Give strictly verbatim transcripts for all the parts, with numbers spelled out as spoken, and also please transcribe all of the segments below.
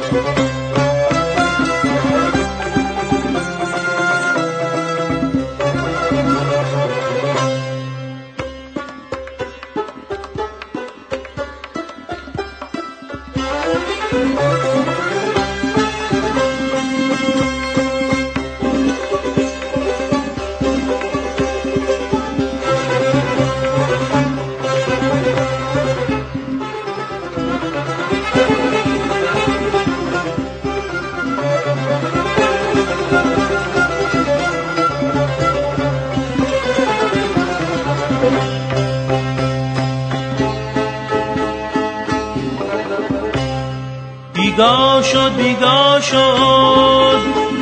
بیگاه شد بیگاه شد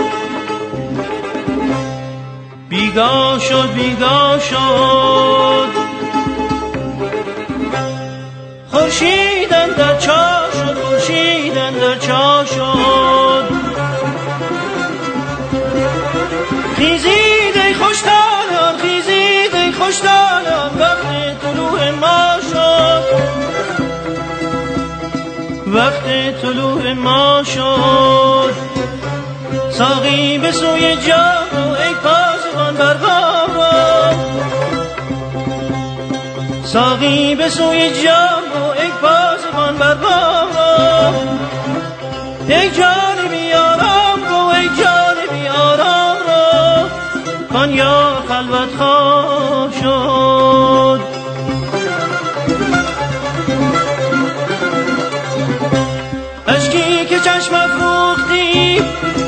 بیگاه شد بیگاه شد خورشید اندر چاه شد خورشید اندر چاه شد خیزید ای خوشتالان خیزید ای خوشتالان وقت طلوع ما شد وقت طلوع ما شد ساقی به سوی جام رو ای پاسبان بر بام ساقی به سوی جام رو ای پاسبان بر بام ای جان بیارام رو ای جان بیارام رو کان یا خلوت خواه شد اشکی که چشم افروختی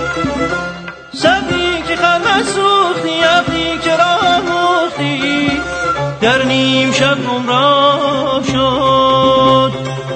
صبری که خلوت سوختی عقلی که راه مختی در نیم شب گمراه شد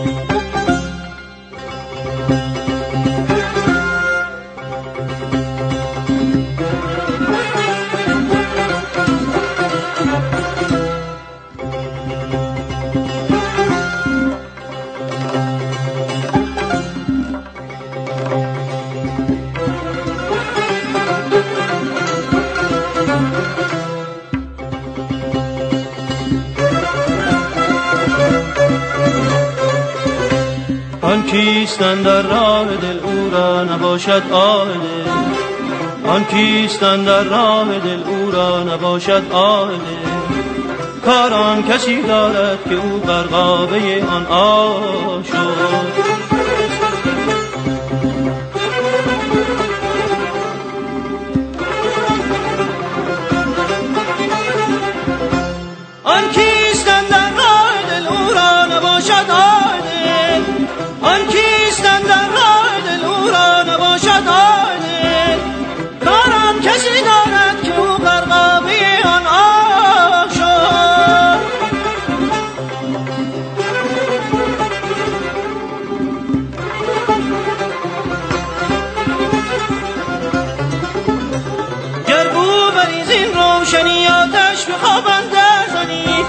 آن کیستن در راه دل او را نباشد آه دل آن کیستن در راه دل او را نباشد آه دل کار آن کسی دارد که او غرقابه آن آه شد آن کیستن در راه دل او را نباشد آه دل آن کیستن در راه دل او را نباشد آه دل کار آن کسی دارد که او غرقابه آن آه شد گر بو بریز این روشنی آتش به خواب اندر زنی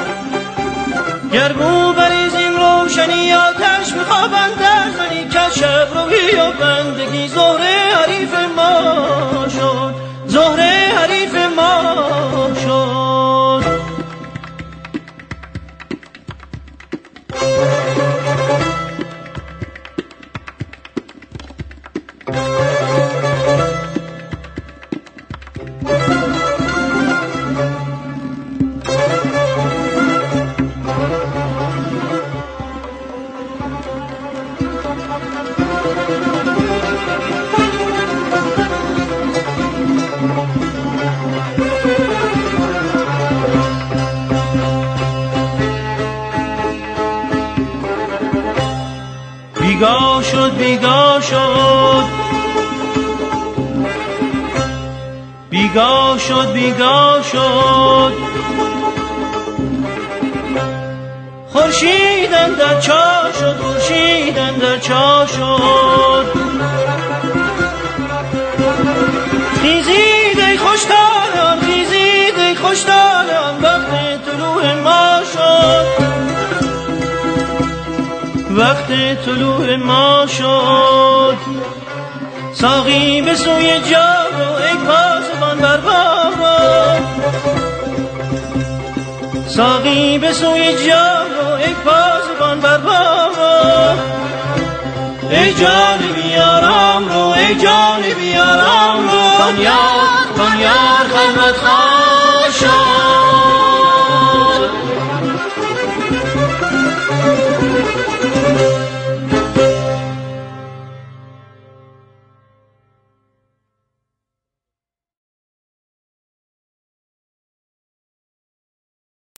گر بو بریز این روشنی آتش به خواب اندر زنی که شب روی و بندگی زهره حریف ما شد زهره حریف ما شد بیگاه شد بیگاه شد بیگاه شد بیگاه شد خورشید اندر چاه شد خورشید اندر چاه شد خیزید ای خوشتالان خیزید ای خوشتالان وقت طلوع ما شد وقت طلوع ما شد ساقی به سوی جام رو ای پاسبان بر بام ساقی به سوی جام رو ای پاسبان بر بام ای جان بیارم رو ای جان بیارم رو کن یار کن یار خدمت خواهد شد